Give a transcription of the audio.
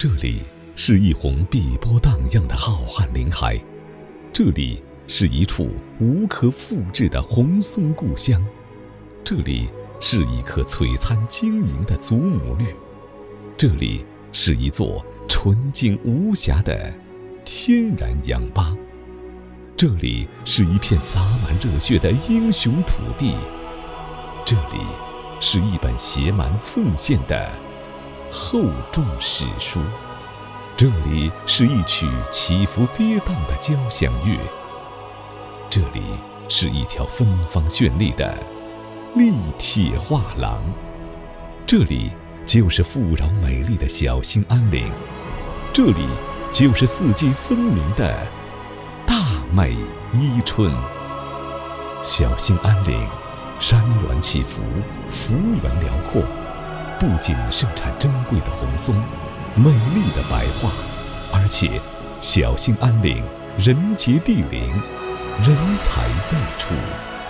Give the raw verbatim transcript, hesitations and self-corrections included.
这里是一泓碧波荡漾的浩瀚林海，这里是一处无可复制的红松故乡，这里是一颗璀璨晶莹的祖母绿，这里是一座纯净无瑕的天然氧吧，这里是一片洒满热血的英雄土地，这里是一本写满奉献的厚重史书，这里是一曲起伏跌宕的交响乐，这里是一条芬芳绚丽的立铁画廊，这里就是富饶美丽的小兴安岭，这里就是四季分明的大美伊春。小兴安岭山峦起伏，幅员辽阔，不仅盛产珍贵的红松、美丽的白桦，而且小兴安岭人杰地灵，人才辈出。